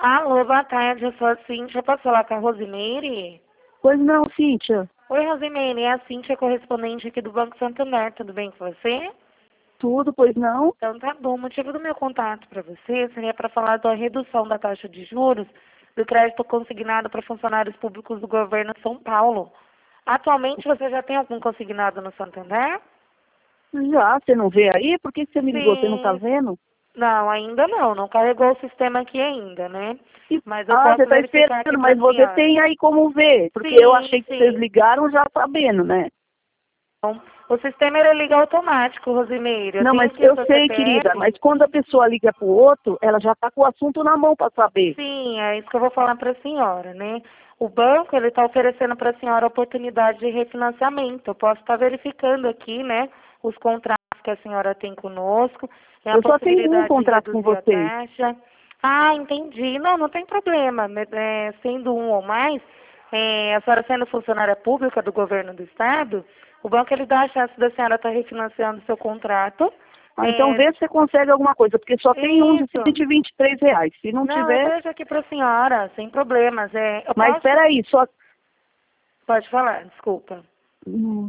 Alô, boa tarde, eu sou a Cíntia. Posso falar com a Rosimeire? Pois não, Cíntia. Oi, Rosimeire, é a Cíntia, correspondente aqui do Banco Santander. Tudo bem com você? Tudo, pois não? Então tá bom. O motivo do meu contato para você seria para falar da redução da taxa de juros do crédito consignado para funcionários públicos do governo de São Paulo. Atualmente você já tem algum consignado no Santander? Já, você não vê aí? Por que você me ligou? Você não tá Sim. vendo? Não, ainda não carregou o sistema aqui ainda, né? Mas eu Você posso tá verificar aqui esperando, para mas a você senhora. tem aí como ver. Porque eu Sim, achei que vocês sim. ligaram já sabendo, né? Então, o sistema ele liga automático, Rosimeire. Eu Não, tenho mas aqui o eu seu sei, querida, CPF. mas quando a pessoa liga pro outro, ela já tá com o assunto na mão para saber. Sim, é isso que eu vou falar para a senhora, né? O banco ele está oferecendo para a senhora a oportunidade de refinanciamento. Eu posso estar verificando aqui, né, os contratos que a senhora tem conosco, e a Eu só tenho um possibilidade de contrato com reduzir a vocês. taxa. Ah, entendi. Não, não tem problema. Sendo um ou mais, a senhora sendo funcionária pública do governo do estado, o banco ele dá a chance da senhora estar refinanciando seu contrato. Então É, vê se você consegue alguma coisa, porque só tem um de isso. R$ 123. Se não Não, eu tiver... vejo aqui para a senhora, sem problemas. Eu Mas posso... espera aí, só... Pode falar, desculpa. Não,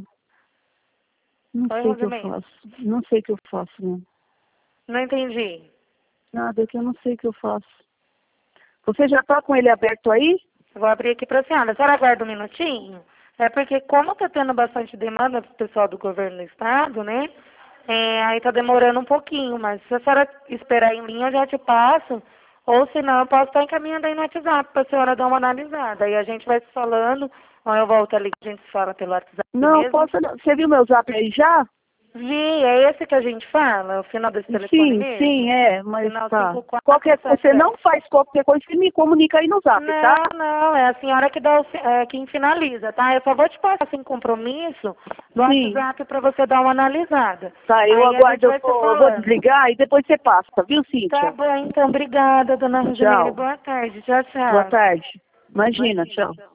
não Oi, sei o que eu Rosemary. faço. Não sei o que eu faço, não. Não entendi. Nada, que eu não sei o que eu faço. Você já tá com ele aberto aí? Eu vou abrir aqui para a senhora. A senhora aguarda um minutinho? É porque como está tendo bastante demanda do pessoal do governo do estado, né? Aí está demorando um pouquinho, mas se a senhora esperar em linha, eu já te passo. Ou se não, eu posso estar encaminhando aí no WhatsApp para a senhora dar uma analisada. Aí a gente vai se falando, ou eu volto ali, a gente se fala pelo WhatsApp Não, mesmo. posso. Você viu meu zap aí já? Vi, é esse que a gente fala, o final desse telefone Sim, sim, mesmo? é, mas Final tá. 5477. Você não faz qualquer coisa, você me comunica aí no zap, tá? Não, não, é a senhora que dá quem finaliza, tá? Eu só vou te passar sem compromisso no Sim. WhatsApp para você dar uma analisada. Tá, eu Aí a gente aguardo, vai se eu vou falando. desligar e depois você passa, viu, Tá Cíntia? bom, então, obrigada, dona Rosimeire. Tchau. Boa tarde. Tchau, Boa tchau. tarde. Imagina, Imagina, tchau. tchau.